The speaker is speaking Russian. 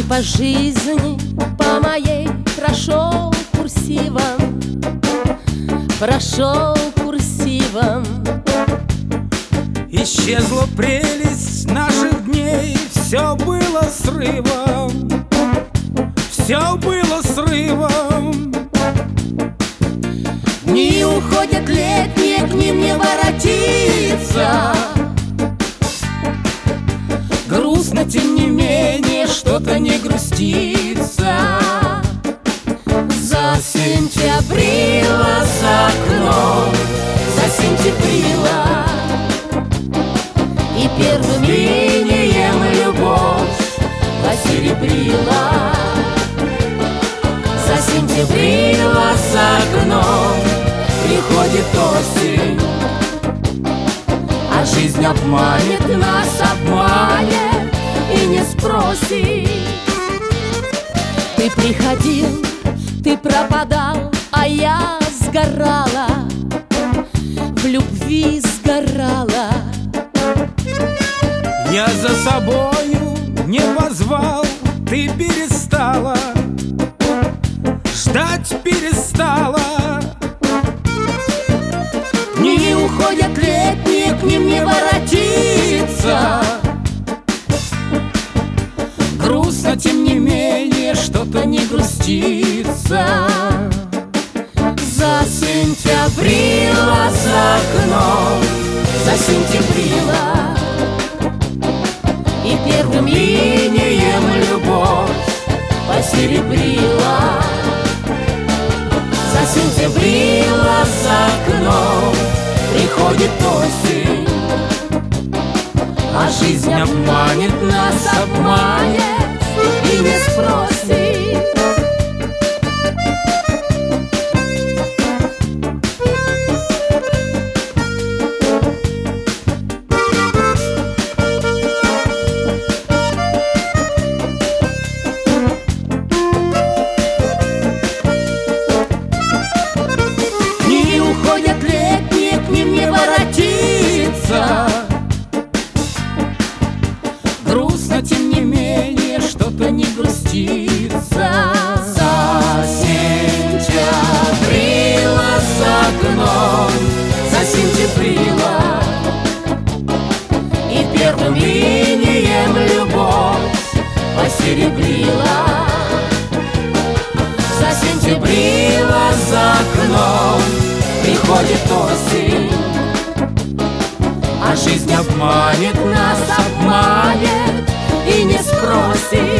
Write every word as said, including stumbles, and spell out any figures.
по жизни, по моей прошел курсивом, прошел курсивом. Исчезла прелесть наших дней, все было срывом, все было срывом. Дни уходят летние, к ним не воротиться. Грустно, тем не менее, что-то не грустится. Засентябрила за окном, засентябрила, и первым инием любовь посеребрила. Засентябрила за окном, приходит осень, а жизнь обманет нас, обманет и не спросит. Ты приходил, ты пропадал, а я сгорала, в любви сгорала. Я за собою не позвал, ты перестала, ждать перестала. Дни уходят летние, к ним не воротиться. Грустно, тем не менее, что-то не грустится. Засентябрила за окном, засентябрила, и первым инием любовь посеребрила. Засентябрила за окном, приходит осень, а жизнь обманет нас, обманет и не спросит. Дни уходят летние, к ним не воротиться. Грустно, тем не менее, что-то не грустится. Засентябрила за окном, засентябрила, и первым инием любовь посеребрила. Засентябрила за окном, приходит осень, а жизнь обманет нас, обманет и не спросит.